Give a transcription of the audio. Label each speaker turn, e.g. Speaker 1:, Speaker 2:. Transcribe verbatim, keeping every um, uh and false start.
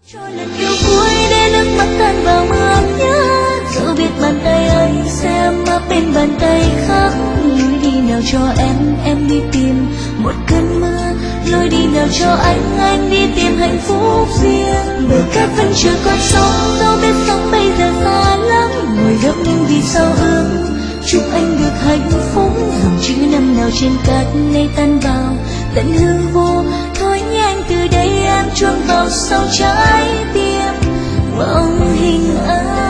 Speaker 1: Cho lần yêu cuối để nước mắt tan vào mưa nhớ, dẫu biết bàn tay ấy sẽ ấm áp bên bàn tay khác. Lối đi nào cho em, em đi tìm một cơn mưa. Lối đi nào cho anh, anh đi tìm hạnh phúc riêng. Bờ cát vẫn chưa còn sóng, dẫu biết sóng bây giờ xa lắm. Ngồi gấp nhưng vì sao ước chúc anh được hạnh phúc. Dòng chữ năm nào trên cát nay tan vào tận hư vô. Thôi nhanh từ đây em chuông vào sau trái tim, mộng hình ai.